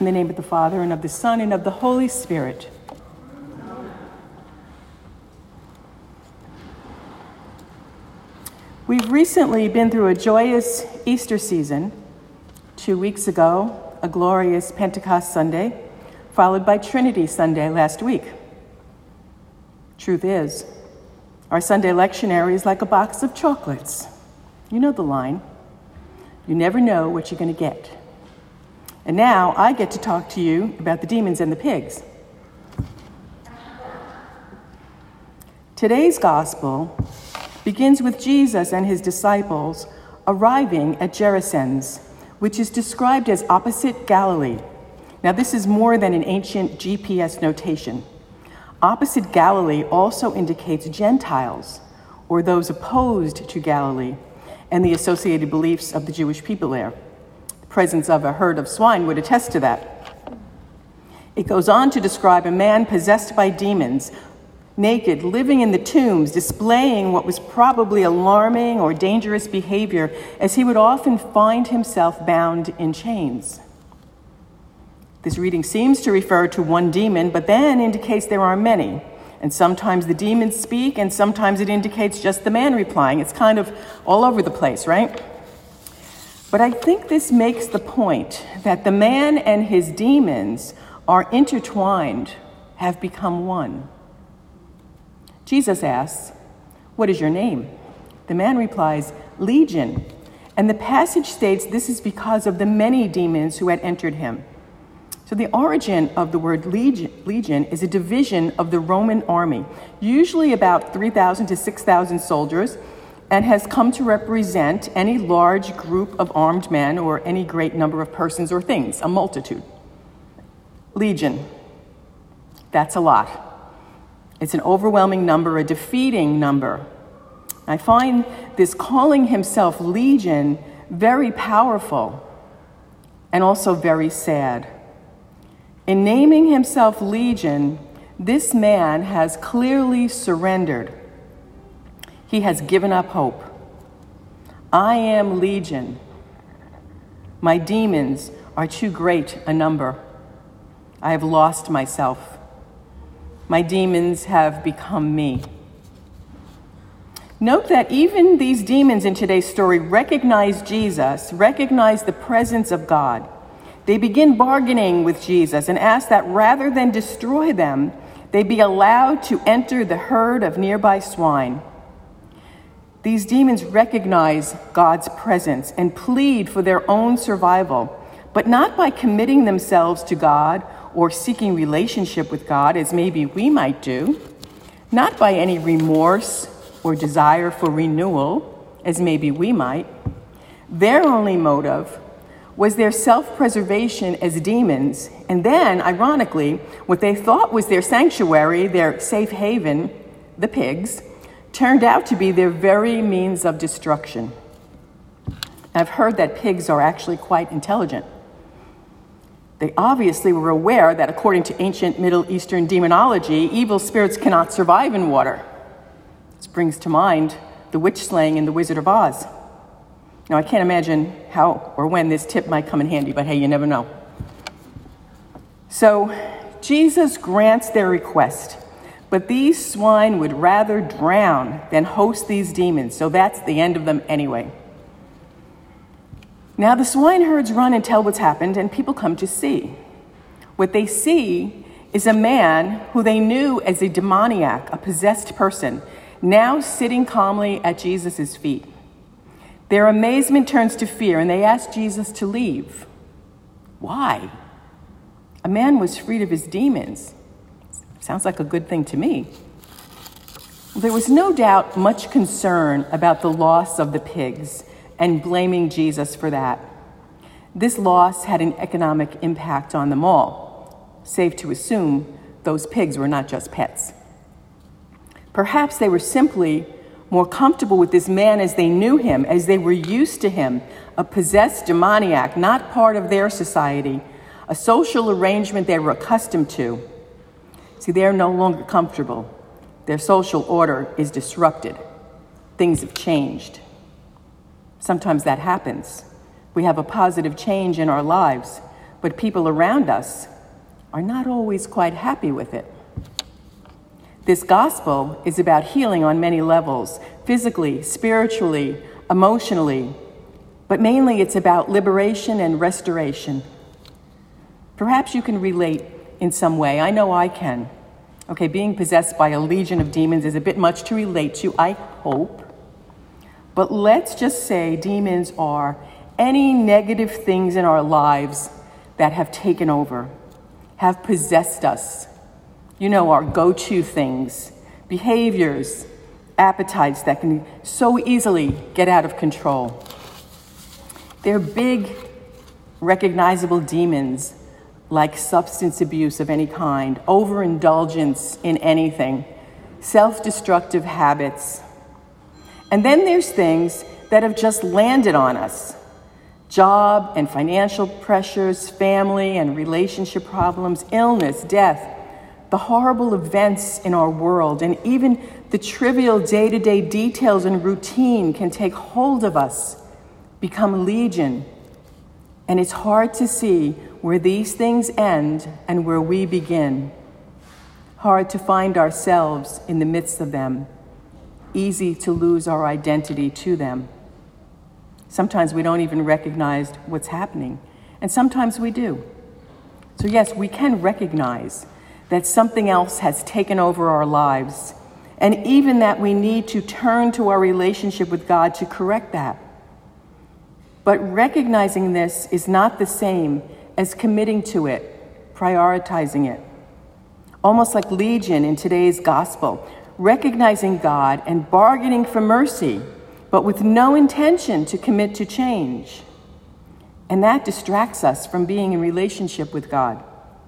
In the name of the Father, and of the Son, and of the Holy Spirit. We've recently been through a joyous Easter season. 2 weeks ago, a glorious Pentecost Sunday, followed by Trinity Sunday last week. Truth is, our Sunday lectionary is like a box of chocolates. You know the line. You never know what you're going to get. And now I get to talk to you about the demons and the pigs. Today's gospel begins with Jesus and his disciples arriving at Gerasenes, which is described as opposite Galilee. Now, this is more than an ancient GPS notation. Opposite Galilee also indicates Gentiles, or those opposed to Galilee, and the associated beliefs of the Jewish people there. The presence of a herd of swine would attest to that. It goes on to describe a man possessed by demons, naked, living in the tombs, displaying what was probably alarming or dangerous behavior, as he would often find himself bound in chains. This reading seems to refer to one demon, but then indicates there are many. And sometimes the demons speak, and sometimes it indicates just the man replying. It's kind of all over the place, right? But I think this makes the point that the man and his demons are intertwined, have become one. Jesus asks, "What is your name?" The man replies, "Legion." And the passage states this is because of the many demons who had entered him. So the origin of the word legion is a division of the Roman army, usually about 3,000 to 6,000 soldiers, and has come to represent any large group of armed men or any great number of persons or things, a multitude. Legion, that's a lot. It's an overwhelming number, a defeating number. I find this calling himself Legion very powerful and also very sad. In naming himself Legion, this man has clearly surrendered. He has given up hope. I am Legion. My demons are too great a number. I have lost myself. My demons have become me. Note that even these demons in today's story recognize Jesus, recognize the presence of God. They begin bargaining with Jesus and ask that rather than destroy them, they be allowed to enter the herd of nearby swine. These demons recognize God's presence and plead for their own survival, but not by committing themselves to God or seeking relationship with God, as maybe we might do, not by any remorse or desire for renewal, as maybe we might. Their only motive was their self-preservation as demons, and then, ironically, what they thought was their sanctuary, their safe haven, the pigs, turned out to be their very means of destruction. I've heard that pigs are actually quite intelligent. They obviously were aware that according to ancient Middle Eastern demonology, evil spirits cannot survive in water. This brings to mind the witch slaying in The Wizard of Oz. Now, I can't imagine how or when this tip might come in handy, but hey, you never know. So, Jesus grants their request, but these swine would rather drown than host these demons, so that's the end of them anyway. Now, the swineherds run and tell what's happened, and people come to see. What they see is a man who they knew as a demoniac, a possessed person, now sitting calmly at Jesus' feet. Their amazement turns to fear, and they ask Jesus to leave. Why? A man was freed of his demons. Sounds like a good thing to me. There was no doubt much concern about the loss of the pigs and blaming Jesus for that. This loss had an economic impact on them all. Safe to assume those pigs were not just pets. Perhaps they were simply more comfortable with this man as they knew him, as they were used to him, a possessed demoniac, not part of their society, a social arrangement they were accustomed to. See, they're no longer comfortable. Their social order is disrupted. Things have changed. Sometimes that happens. We have a positive change in our lives, but people around us are not always quite happy with it. This gospel is about healing on many levels, physically, spiritually, emotionally, but mainly it's about liberation and restoration. Perhaps you can relate in some way. I know I can. Okay, being possessed by a legion of demons is a bit much to relate to, I hope. But let's just say demons are any negative things in our lives that have taken over, have possessed us. You know, our go-to things, behaviors, appetites that can so easily get out of control. They're big, recognizable demons like substance abuse of any kind, overindulgence in anything, self-destructive habits. And then there's things that have just landed on us. Job and financial pressures, family and relationship problems, illness, death, the horrible events in our world, and even the trivial day-to-day details and routine can take hold of us, become legion. And it's hard to see where these things end and where we begin. Hard to find ourselves in the midst of them. Easy to lose our identity to them. Sometimes we don't even recognize what's happening, and sometimes we do. So yes, we can recognize that something else has taken over our lives, and even that we need to turn to our relationship with God to correct that. But recognizing this is not the same as committing to it, prioritizing it. Almost like Legion in today's gospel, recognizing God and bargaining for mercy, but with no intention to commit to change. And that distracts us from being in relationship with God.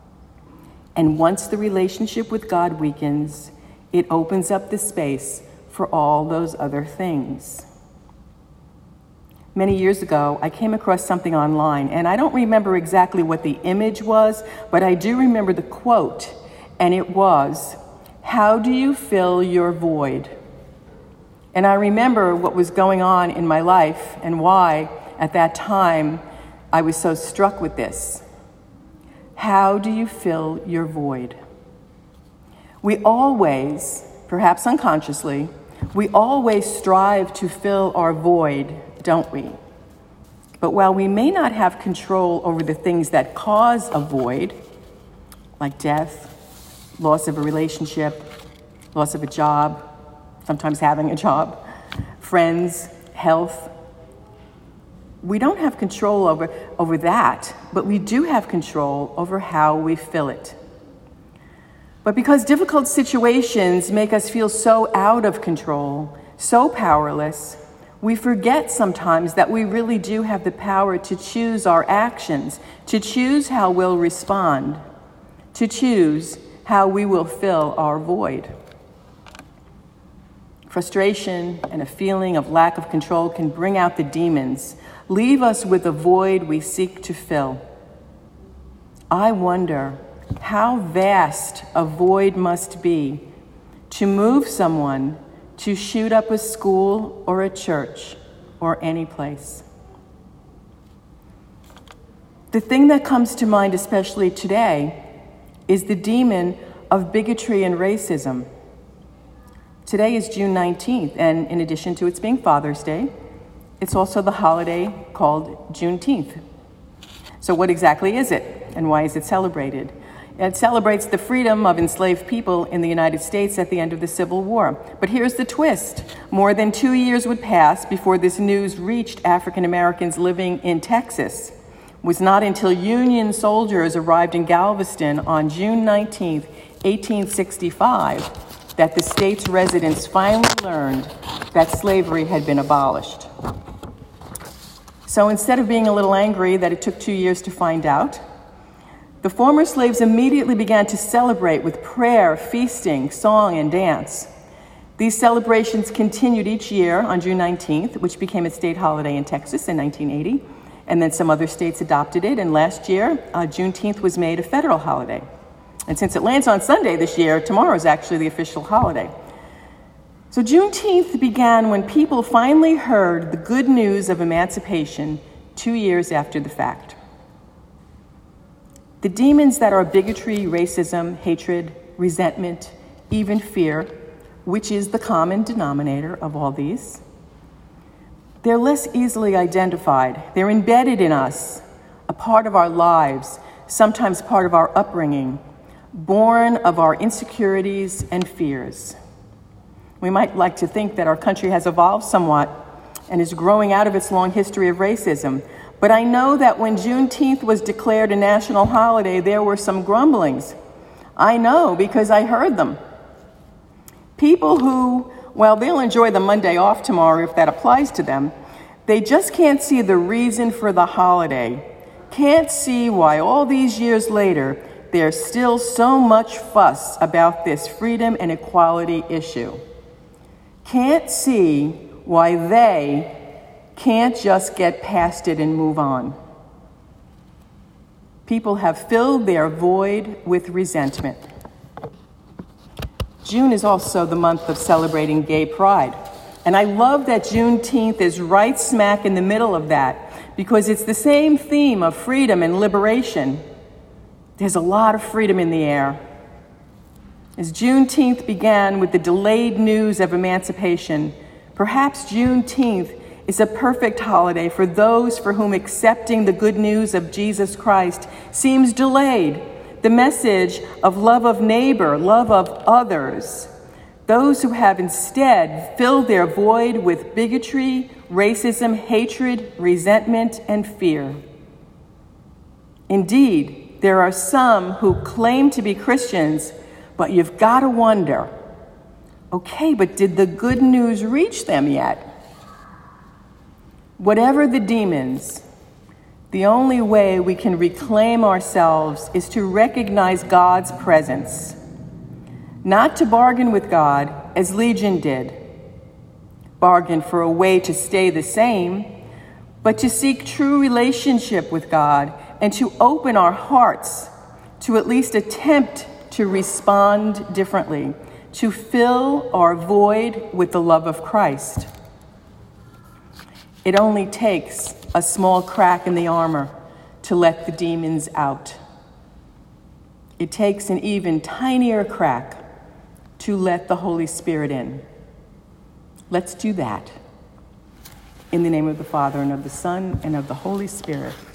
And once the relationship with God weakens, it opens up the space for all those other things. Many years ago, I came across something online, and I don't remember exactly what the image was, but I do remember the quote, and it was, "How do you fill your void?" And I remember what was going on in my life and why, at that time, I was so struck with this. How do you fill your void? We always, perhaps unconsciously, we always strive to fill our void, don't we? But while we may not have control over the things that cause a void, like death, loss of a relationship, loss of a job, sometimes having a job, friends, health, we don't have control over that, but we do have control over how we fill it. But because difficult situations make us feel so out of control, so powerless, we forget sometimes that we really do have the power to choose our actions, to choose how we'll respond, to choose how we will fill our void. Frustration and a feeling of lack of control can bring out the demons, leave us with a void we seek to fill. I wonder how vast a void must be to move someone to shoot up a school or a church or any place. The thing that comes to mind, especially today, is the demon of bigotry and racism. Today is June 19th, and in addition to its being Father's Day, it's also the holiday called Juneteenth. So what exactly is it, and why is it celebrated? It celebrates the freedom of enslaved people in the United States at the end of the Civil War. But here's the twist. More than 2 years would pass before this news reached African Americans living in Texas. It was not until Union soldiers arrived in Galveston on June 19th, 1865, that the state's residents finally learned that slavery had been abolished. So instead of being a little angry that it took 2 years to find out, the former slaves immediately began to celebrate with prayer, feasting, song, and dance. These celebrations continued each year on June 19th, which became a state holiday in Texas in 1980, and then some other states adopted it, and last year, Juneteenth was made a federal holiday. And since it lands on Sunday this year, tomorrow is actually the official holiday. So Juneteenth began when people finally heard the good news of emancipation 2 years after the fact. The demons that are bigotry, racism, hatred, resentment, even fear, which is the common denominator of all these, they're less easily identified. They're embedded in us, a part of our lives, sometimes part of our upbringing, born of our insecurities and fears. We might like to think that our country has evolved somewhat and is growing out of its long history of racism. But I know that when Juneteenth was declared a national holiday, there were some grumblings. I know because I heard them. People who, well, they'll enjoy the Monday off tomorrow if that applies to them. They just can't see the reason for the holiday, can't see why all these years later, there's still so much fuss about this freedom and equality issue. Can't see why they can't just get past it and move on. People have filled their void with resentment. June is also the month of celebrating gay pride. And I love that Juneteenth is right smack in the middle of that because it's the same theme of freedom and liberation. There's a lot of freedom in the air. As Juneteenth began with the delayed news of emancipation, perhaps Juneteenth is a perfect holiday for those for whom accepting the good news of Jesus Christ seems delayed. The message of love of neighbor, love of others. Those who have instead filled their void with bigotry, racism, hatred, resentment, and fear. Indeed, there are some who claim to be Christians, but you've got to wonder, okay, but did the good news reach them yet? Whatever the demons, the only way we can reclaim ourselves is to recognize God's presence. Not to bargain with God, as Legion did, bargain for a way to stay the same, but to seek true relationship with God and to open our hearts to at least attempt to respond differently, to fill our void with the love of Christ. It only takes a small crack in the armor to let the demons out. It takes an even tinier crack to let the Holy Spirit in. Let's do that. In the name of the Father, and of the Son, and of the Holy Spirit.